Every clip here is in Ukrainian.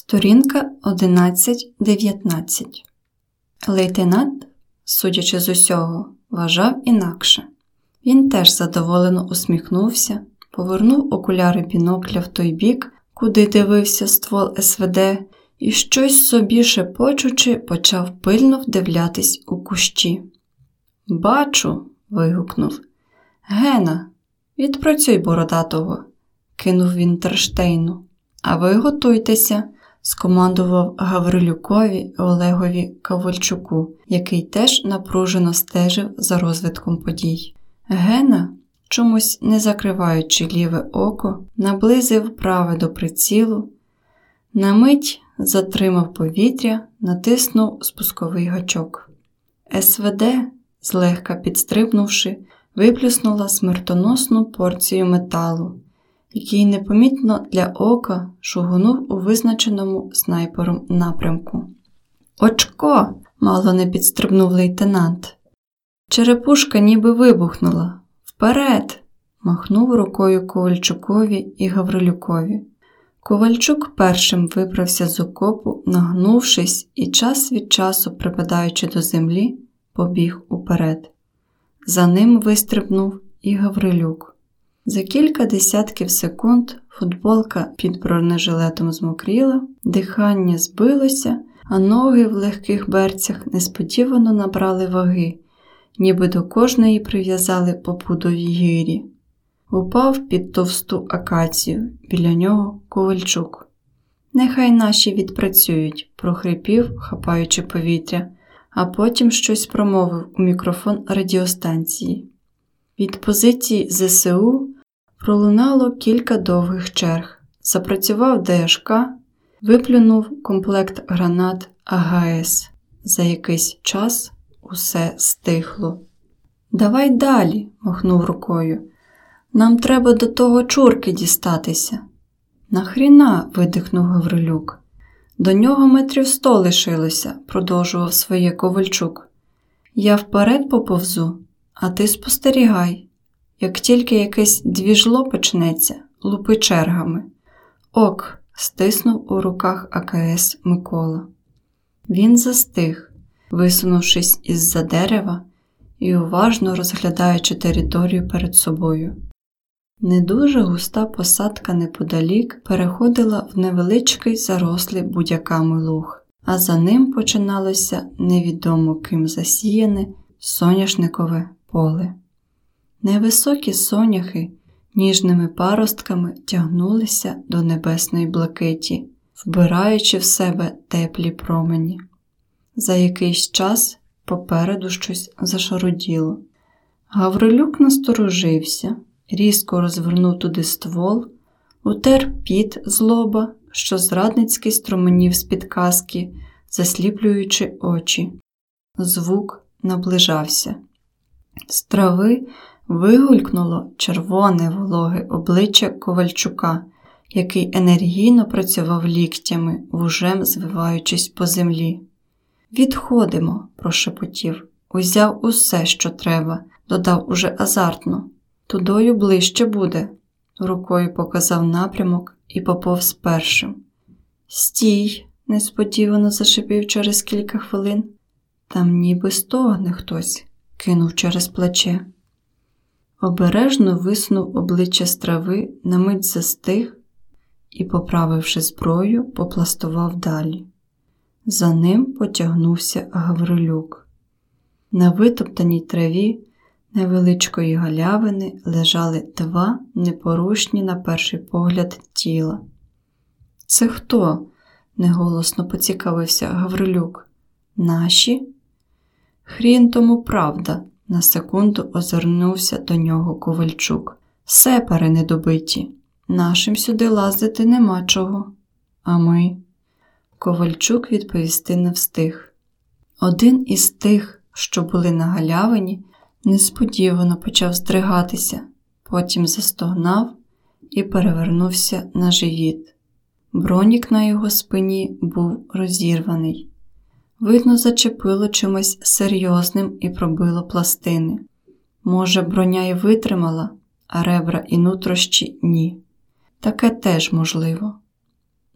Сторінка 11-19. Лейтенант, судячи з усього, вважав інакше. Він теж задоволено усміхнувся, повернув окуляри бінокля в той бік, куди дивився ствол СВД, і щось собі шепочучи, почав пильно вдивлятись у кущі. «Бачу!» – вигукнув. «Гена, відпрацюй бородатого!» – кинув він Терштейну. «А ви готуйтеся!» – скомандував Гаврилюкові і Олегові Ковальчуку, який теж напружено стежив за розвитком подій. Гена, чомусь не закриваючи ліве око, наблизив праве до прицілу, на мить затримав повітря, натиснув спусковий гачок. СВД, злегка підстрибнувши, виплюснула смертоносну порцію металу, який непомітно для ока шугонув у визначеному снайпером напрямку. «Очко!» – мало не підстрибнув лейтенант. Черепушка ніби вибухнула. «Вперед!» – махнув рукою Ковальчукові і Гаврилюкові. Ковальчук першим вибрався з окопу, нагнувшись і час від часу, припадаючи до землі, побіг уперед. За ним вистрибнув і Гаврилюк. За кілька десятків секунд футболка під бронежилетом змокріла, дихання збилося, а ноги в легких берцях несподівано набрали ваги, ніби до кожної прив'язали по пудовій гирі. Упав під товсту акацію, біля нього Ковальчук. «Нехай наші відпрацюють», – прохрипів, хапаючи повітря, а потім щось промовив у мікрофон радіостанції. Від позиції ЗСУ пролунало кілька довгих черг. Запрацював ДШК, виплюнув комплект гранат АГС. За якийсь час усе стихло. «Давай далі», – махнув рукою. «Нам треба до того чурки дістатися». «Нахріна?» – видихнув Гаврилюк. «До нього метрів 100 лишилося», – продовжував своє Ковальчук. «Я вперед поповзу, а ти спостерігай. Як тільки якесь двіжло почнеться, лупи чергами». «Ок», – стиснув у руках АКС Микола. Він застиг, висунувшись із-за дерева і уважно розглядаючи територію перед собою. Не дуже густа посадка неподалік переходила в невеличкий зарослий будяками луг, а за ним починалося невідомо ким засіяне соняшникове поле. Невисокі соняхи ніжними паростками тягнулися до небесної блакиті, вбираючи в себе теплі промені. За якийсь час попереду щось зашаруділо. Гаврилюк насторожився, різко розвернув туди ствол, утер піт з лоба, що зрадницьки струменів з-під каски, засліплюючи очі. Звук наближався. З трави вигулькнуло червоне вологе обличчя Ковальчука, який енергійно працював ліктями, вужем звиваючись по землі. «Відходимо», – прошепотів. «Узяв усе, що треба», – додав уже азартно. «Тудою ближче буде», – рукою показав напрямок і поповз першим. «Стій!» – несподівано зашипів через кілька хвилин. «Там ніби стогне хтось», – кинув через плече. Обережно висунув обличчя з трави, на мить застиг і, поправивши зброю, попластував далі. За ним потягнувся Гаврилюк. На витоптаній траві невеличкої галявини лежали два непорушні на перший погляд тіла. «Це хто?» – неголосно поцікавився Гаврилюк. «Наші?» «Хрін тому правда», – на секунду озирнувся до нього Ковальчук. «Сепари недобиті. Нашим сюди лазити нема чого. А ми?» Ковальчук відповісти не встиг. Один із тих, що були на галявині, несподівано почав здригатися, потім застогнав і перевернувся на живіт. Бронік на його спині був розірваний. Видно, зачепило чимось серйозним і пробило пластини. Може, броня й витримала, а ребра і нутрощі – ні. Таке теж можливо.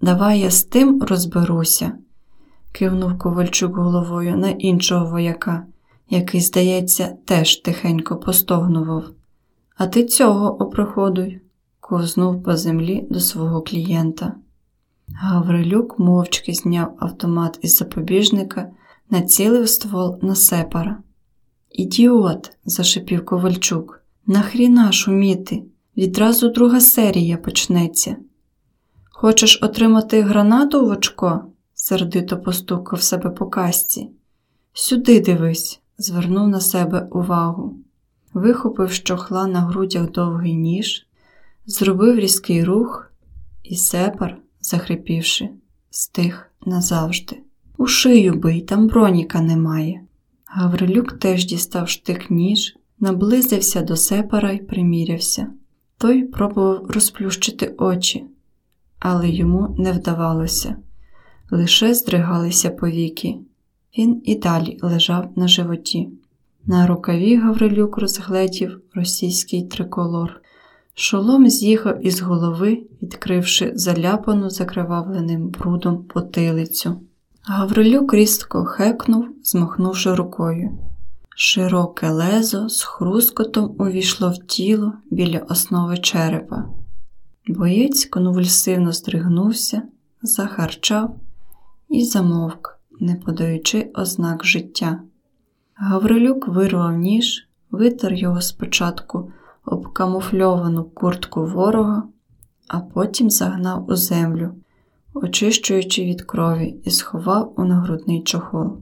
давай я з тим розберуся, кивнув Ковальчук головою на іншого вояка, який, здається, теж тихенько постогнував. А ти цього опроходуй, ковзнув по землі до свого клієнта. Гаврилюк мовчки зняв автомат із запобіжника, націлив ствол на Сепара. «Ідіот!» – зашипів Ковальчук. «Нахріна шуміти? Відразу друга серія почнеться». «Хочеш отримати гранату в очко?» – сердито постукав себе по касці. «Сюди дивись!» – звернув на себе увагу. Вихопив з чохла на грудях довгий ніж, зробив різкий рух, і Сепар, захрипівши, стих назавжди. «У шию бий, там броніка немає». Гаврилюк теж дістав штик-ніж, наблизився до Сепара й примірявся. Той пробував розплющити очі, але йому не вдавалося. Лише здригалися повіки. Він і далі лежав на животі. На рукаві Гаврилюк розгледів російський триколор. Шолом з'їхав із голови, відкривши заляпану закривавленим брудом потилицю. Гаврилюк різко хекнув, змахнувши рукою. Широке лезо з хрускотом увійшло в тіло біля основи черепа. Боєць конвульсивно здригнувся, захарчав і замовк, не подаючи ознак життя. Гаврилюк вирвав ніж, витер його спочатку об камуфльовану куртку ворога, а потім загнав у землю, очищуючи від крові, і сховав у нагрудний чохол.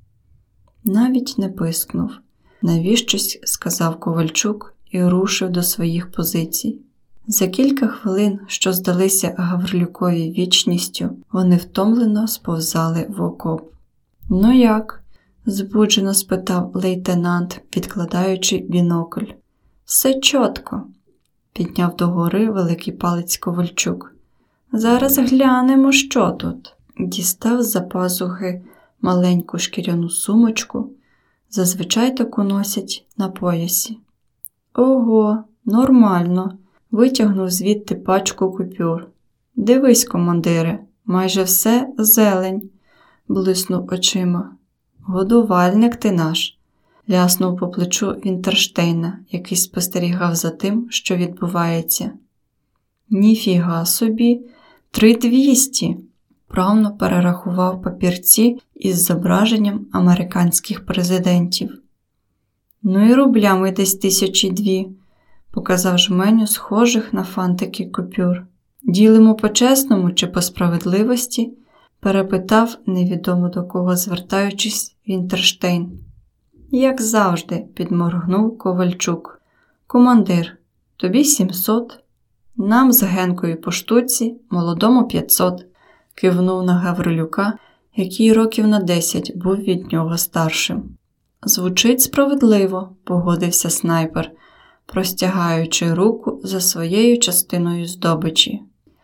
Навіть не пискнув. Навіщось сказав Ковальчук і рушив до своїх позицій. За кілька хвилин, що здалися Гаврилюкові вічністю, вони втомлено сповзали в окоп. «Ну як?» – збуджено спитав лейтенант, відкладаючи бінокль. «Все чітко», – підняв догори великий палець Ковальчук. «Зараз глянемо, що тут». Дістав з-за пазухи маленьку шкіряну сумочку, зазвичай таку носять на поясі. «Ого, нормально», – витягнув звідти пачку купюр. «Дивись, командире, майже все зелень», – блиснув очима. «Годувальник ти наш», – ляснув по плечу Вінтерштейна, який спостерігав за тим, що відбувається. «Ніфіга собі, 3200!» Правно перерахував папірці із зображенням американських президентів. «Ну і рублями десь 1002», – показав жменю схожих на фантики купюр. «Ділимо по-чесному чи по справедливості?» – перепитав, невідомо до кого звертаючись, Вінтерштейн. «Як завжди», – підморгнув Ковальчук. «Командир, тобі 700, нам з Генкою по штуці, молодому 500», – кивнув на Гаврилюка, який років на 10 був від нього старшим. «Звучить справедливо», – погодився снайпер, простягаючи руку за своєю частиною здобичі.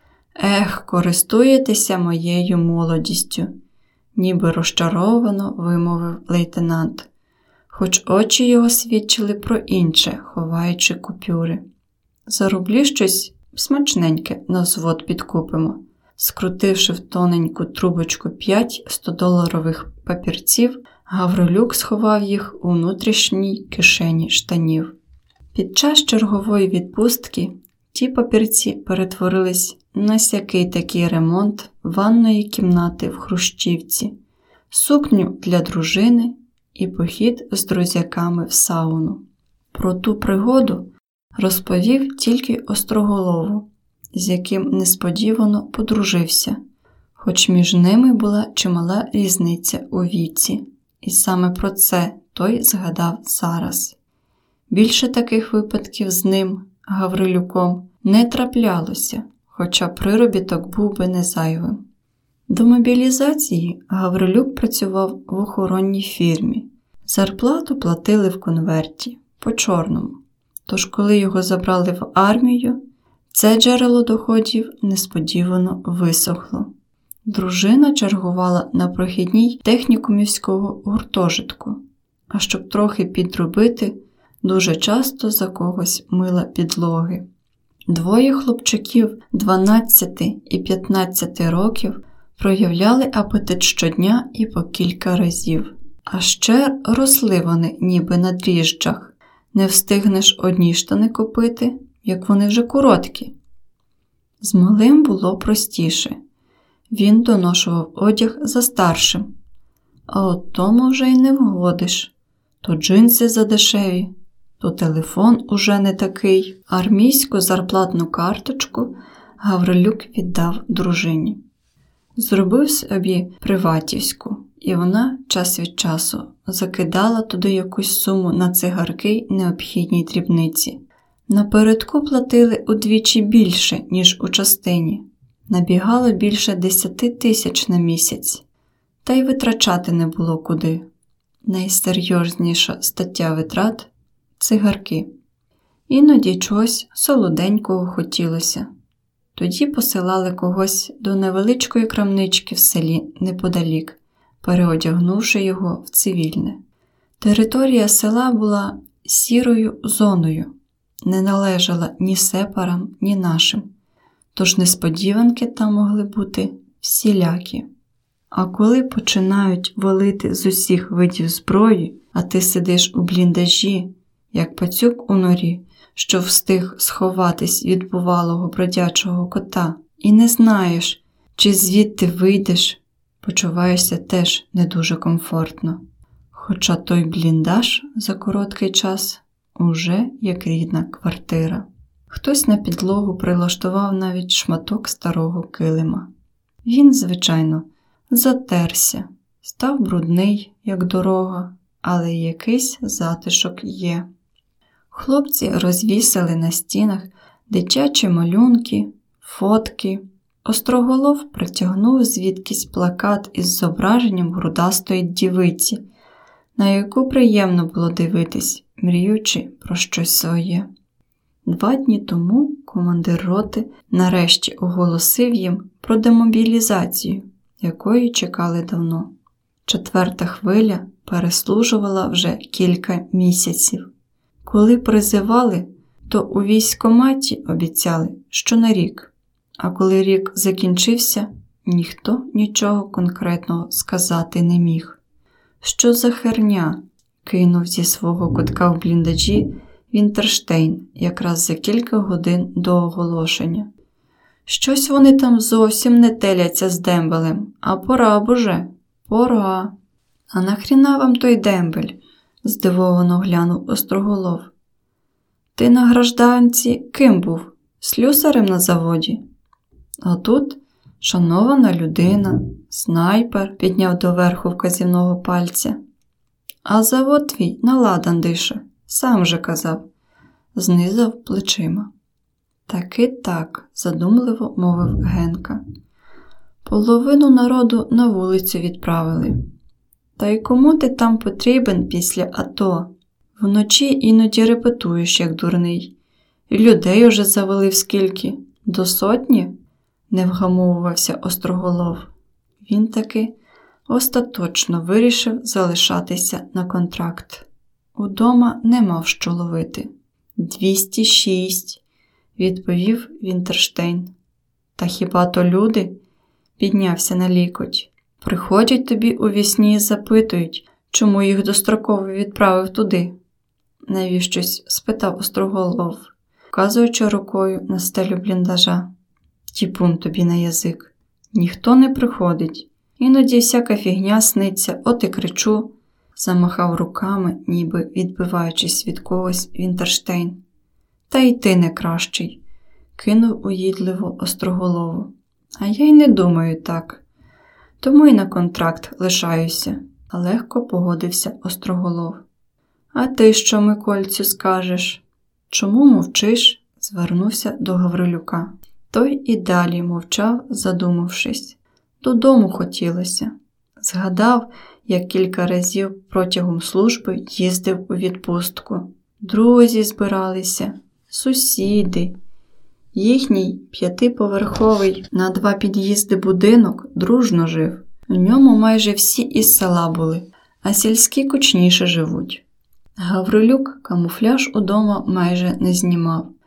«Ех, користуєтеся моєю молодістю», – ніби розчаровано вимовив лейтенант, хоч очі його свідчили про інше, ховаючи купюри. «За рублі щось смачненьке на взвод підкупимо». Скрутивши в тоненьку трубочку 5 100-доларових папірців, Гаврилюк сховав їх у внутрішній кишені штанів. Під час чергової відпустки ті папірці перетворились на сякий такий ремонт ванної кімнати в Хрущівці, сукню для дружини і похід з друзяками в сауну. Про ту пригоду розповів тільки Остроголову, з яким несподівано подружився, хоч між ними була чимала різниця у віці, і саме про це той згадав зараз. Більше таких випадків з ним, Гаврилюком, не траплялося, хоча приробіток був би не зайвим. До мобілізації Гаврилюк працював в охоронній фірмі. Зарплату платили в конверті, по-чорному. Тож, коли його забрали в армію, це джерело доходів несподівано висохло. Дружина чергувала на прохідній технікумівського гуртожитку, а щоб трохи підробити, дуже часто за когось мила підлоги. Двоє хлопчиків 12 і 15 років проявляли апетит щодня і по кілька разів. А ще росли вони ніби на дріжджах. Не встигнеш одні штани купити, як вони вже короткі. З малим було простіше. Він доношував одяг за старшим. А от тому вже й не вгодиш. То джинси задешеві, то телефон уже не такий. Армійську зарплатну карточку Гаврилюк віддав дружині. Зробив собі приватівську, і вона час від часу закидала туди якусь суму на цигарки й необхідні дрібниці. Напередку платили удвічі більше, ніж у частині. Набігало більше 10 тисяч на місяць. Та й витрачати не було куди. Найсерйозніша стаття витрат – цигарки. Іноді чогось солоденького хотілося. Тоді посилали когось до невеличкої крамнички в селі неподалік, переодягнувши його в цивільне. Територія села була сірою зоною, не належала ні сепарам, ні нашим, тож несподіванки там могли бути всілякі. А коли починають валити з усіх видів зброї, а ти сидиш у бліндажі, як пацюк у норі, що встиг сховатись від бувалого бродячого кота, і не знаєш, чи звідти вийдеш, почуваєшся теж не дуже комфортно. Хоча той бліндаж за короткий час уже як рідна квартира. Хтось на підлогу прилаштував навіть шматок старого килима. Він, звичайно, затерся, став брудний, як дорога, але якийсь затишок є. Хлопці розвісили на стінах дитячі малюнки, фотки. Остроголов притягнув звідкись плакат із зображенням грудастої дівиці, на яку приємно було дивитись, мріючи про щось своє. 2 дні тому командир роти нарешті оголосив їм про демобілізацію, якої чекали давно. 4-та хвиля переслужувала вже кілька місяців. Коли призивали, то у військкоматі обіцяли, що на рік. А коли рік закінчився, ніхто нічого конкретного сказати не міг. Що за херня? Кинув зі свого кутка в бліндажі Вінтерштейн якраз за кілька годин до оголошення. Щось вони там зовсім не теляться з дембелем, а пора б уже, пора. А нахріна вам той дембель? Здивовано глянув Остроголов. Ти на гражданці ким був? Слюсарем на заводі? А тут шанована людина, снайпер, підняв доверху вказівного пальця. А завод твій на ладан дише, сам же казав, знизав плечима. Таки так, задумливо мовив Генка. Половину народу на вулицю відправили. Та й кому ти там потрібен після АТО? Вночі іноді репетуєш, як дурний. І людей уже завалив скільки? До 100? Не вгамовувався Остроголов. Він таки остаточно вирішив залишатися на контракт. Удома не мав що ловити. 206, відповів Вінтерштейн. Та хіба то люди? Піднявся на лікоть. Приходять тобі у вісні і запитують, чому їх достроково відправив туди. Навіщось спитав Остроголов, вказуючи рукою на стелю бліндажа. Тіпун тобі на язик. Ніхто не приходить. Іноді всяка фігня сниться, от і кричу. Замахав руками, ніби відбиваючись від когось Вінтерштейн. Та й ти не кращий, кинув уїдливо Остроголову. А я й не думаю так. Тому й на контракт лишаюся, легко погодився Остроголов. А ти що, Микольцю, скажеш? Чому мовчиш? Звернувся до Гаврилюка. Той і далі мовчав, задумавшись. Додому хотілося. Згадав, як кілька разів протягом служби їздив у відпустку. Друзі збиралися, сусіди. Їхній 5-поверховий на 2 під'їзди будинок дружно жив. У ньому майже всі із села були, а сільські кучніше живуть. Гаврилюк камуфляж удома майже не знімав.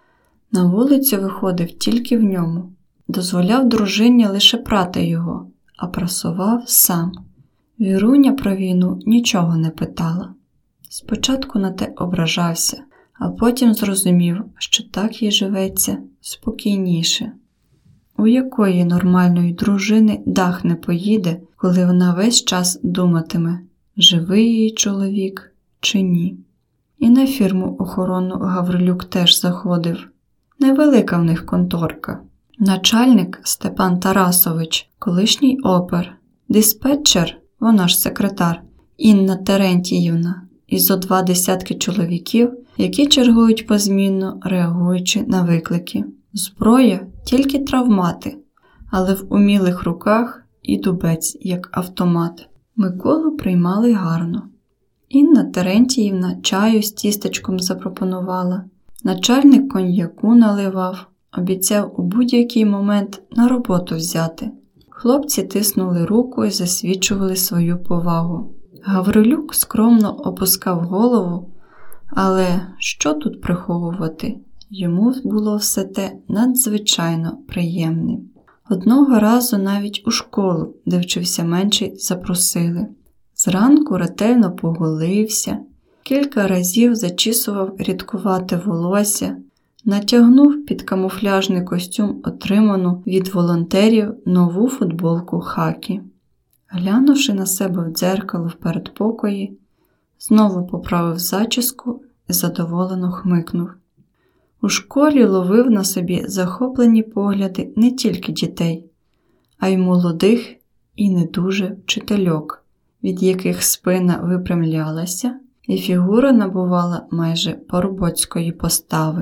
На вулицю виходив тільки в ньому. Дозволяв дружині лише прати його, а прасував сам. Віруня про війну нічого не питала. Спочатку на те ображався, а потім зрозумів, що так їй живеться спокійніше. У якої нормальної дружини дах не поїде, коли вона весь час думатиме, живий її чоловік чи ні. І на фірму охоронну Гаврилюк теж заходив. Невелика в них конторка. Начальник Степан Тарасович, колишній опер, диспетчер, вона ж секретар, Інна Терентіївна, і зо 20 чоловіків, які чергують позмінно, реагуючи на виклики. Зброя – тільки травмати, але в умілих руках і дубець, як автомат. Миколу приймали гарно. Інна Терентіївна чаю з тістечком запропонувала. Начальник коньяку наливав, обіцяв у будь-який момент на роботу взяти. Хлопці тиснули руку і засвідчували свою повагу. Гаврилюк скромно опускав голову, але що тут приховувати? Йому було все те надзвичайно приємним. Одного разу навіть у школу, де вчився менший, запросили. Зранку ретельно поголився, кілька разів зачісував рідкувате волосся, натягнув під камуфляжний костюм отриману від волонтерів нову футболку хакі. Глянувши на себе в дзеркало в передпокої, знову поправив зачіску і задоволено хмикнув. У школі ловив на собі захоплені погляди не тільки дітей, а й молодих і не дуже вчительок, від яких спина випрямлялася і фігура набувала майже парубоцької постави.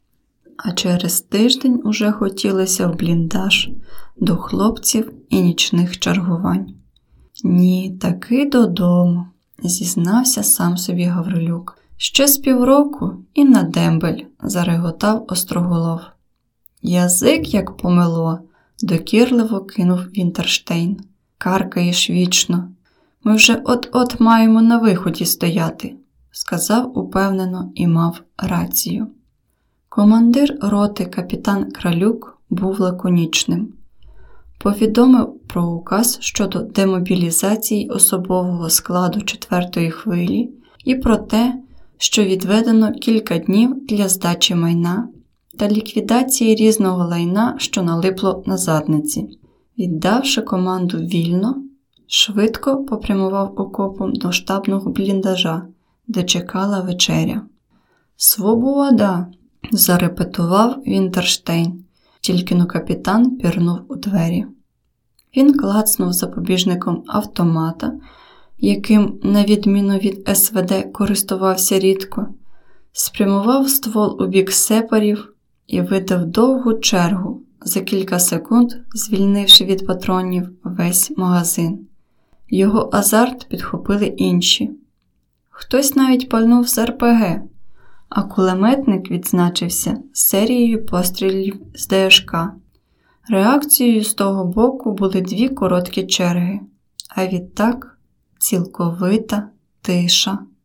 А через тиждень уже хотілося в бліндаж до хлопців і нічних чергувань. «Ні, таки додому», – зізнався сам собі Гаврилюк. «Ще з півроку і на дембель», – зареготав Остроголов. «Язик, як помело», – докірливо кинув Вінтерштейн. «Каркаєш вічно. Ми вже от-от маємо на виході стояти», – сказав упевнено і мав рацію. Командир роти капітан Кралюк був лаконічним. Повідомив про указ щодо демобілізації особового складу 4-ї хвилі і про те, що відведено кілька днів для здачі майна та ліквідації різного лайна, що налипло на задниці. Віддавши команду вільно, швидко попрямував окопом до штабного бліндажа, де чекала вечеря. «Свобода!» – зарепетував Вінтерштейн, тільки-но капітан пірнув у двері. Він клацнув запобіжником автомата, яким, на відміну від СВД, користувався рідко, спрямував ствол у бік сепарів і видав довгу чергу, за кілька секунд звільнивши від патронів весь магазин. Його азарт підхопили інші. Хтось навіть пальнув з РПГ, а кулеметник відзначився серією пострілів з ДШК. Реакцією з того боку були 2 короткі черги, а відтак цілковита тиша.